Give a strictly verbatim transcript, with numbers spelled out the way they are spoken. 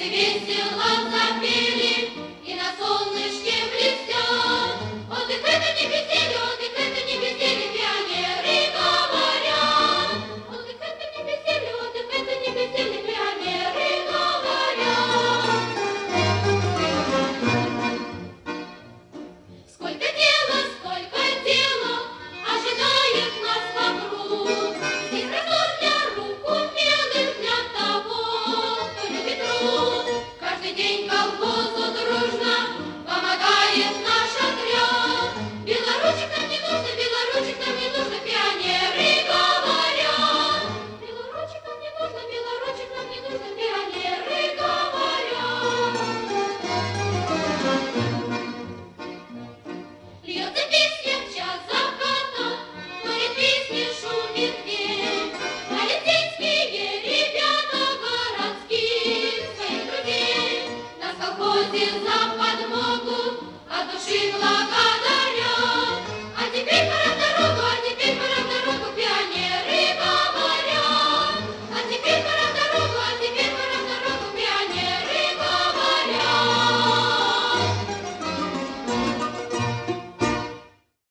весело запели, и на солнышке блестят. Отдых это не безделье, отдых это не безделье, пионеры говорят. Отдых это не безделье, отдых это не безделье, пионеры говорят. Сколько дела, сколько дела ожидает нас вокруг. Здесь простор для рук умелых, для того, кто любит труд. Каждый день колхозу дружно помогает наш отряд. Белоручек нам не нужно, белоручек нам не нужно, пионеры говорят. Белоручек нам не нужно, белоручек нам не нужно, пионеры говорят. Льется песня в час заката, вторит песни, шумит день. Полицейские ребята городских своих друзей нас в колхозе за подмогу от души благодарят.